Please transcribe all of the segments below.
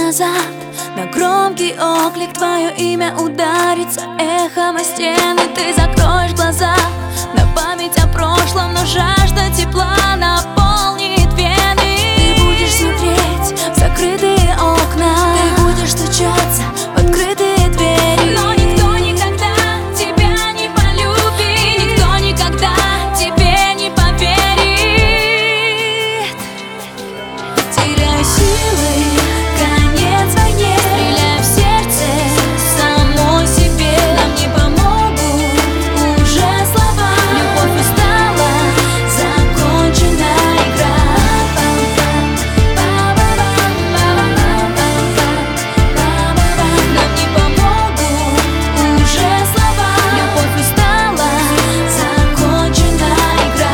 назад, на громкий оклик твое имя ударится эхом о стены. Ты закроешь глаза на память о прошлом, но жажда тепла наполнит вены. Ты будешь смотреть в закрытые окна, ты будешь стучаться в открытые двери, но никто никогда тебя не полюбит, никто никогда тебе не поверит. Теряю силы, конец войне, стреляю в сердце самой себе. Нам не помогут уже слова, любовь устала, закончена игра. Нам не помогут уже слова, любовь устала, закончена игра.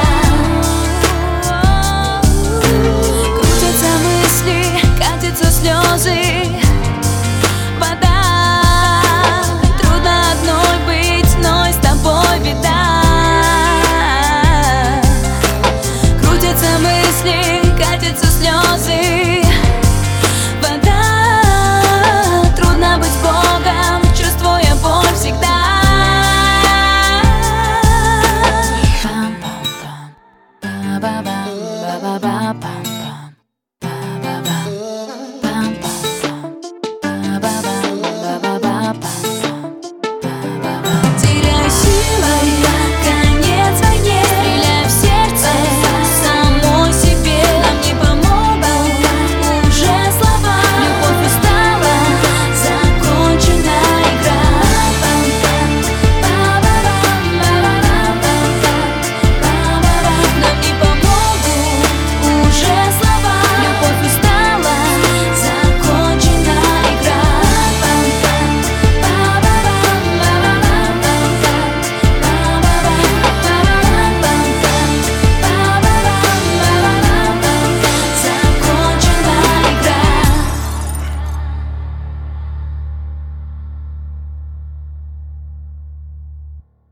Крутятся мысли, катятся слезы, вода. Трудно одной быть, но и с тобой беда. Крутятся мысли, катятся слезы, вода. Трудно быть Богом, чувствуя боль всегда. Пам-пам-пам, ба-ба-бам, ба-ба-ба-пам.